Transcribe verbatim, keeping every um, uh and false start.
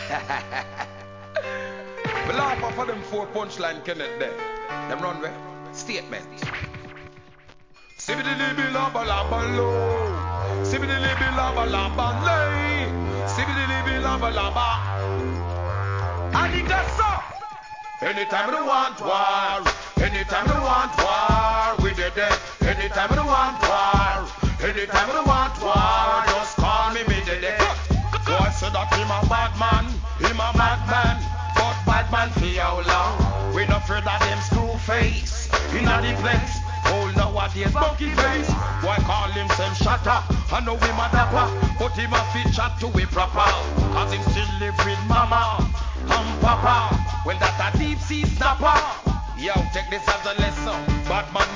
We laugh off of them four punchline Kenneth there. Them run where? Statement. Sibidi laba laba low. Sibidi laba laba lay. Sibidi laba laba. And it just so. Anytime we want war. Anytime we want war. We did it. Anytime we want war. Anytime we want war. Just call me, me did it. So I said that him a bad man. Him a bad man. But bad man for how long? We not afraid of them screw face. Inna the place. Old nowadays monkey face. Why call himself shatter? I know him a dapper, but him a fit chat to we proper. Cause him still live with mama and papa. Well that a deep sea snapper. Yo, take this as a lesson. Bad man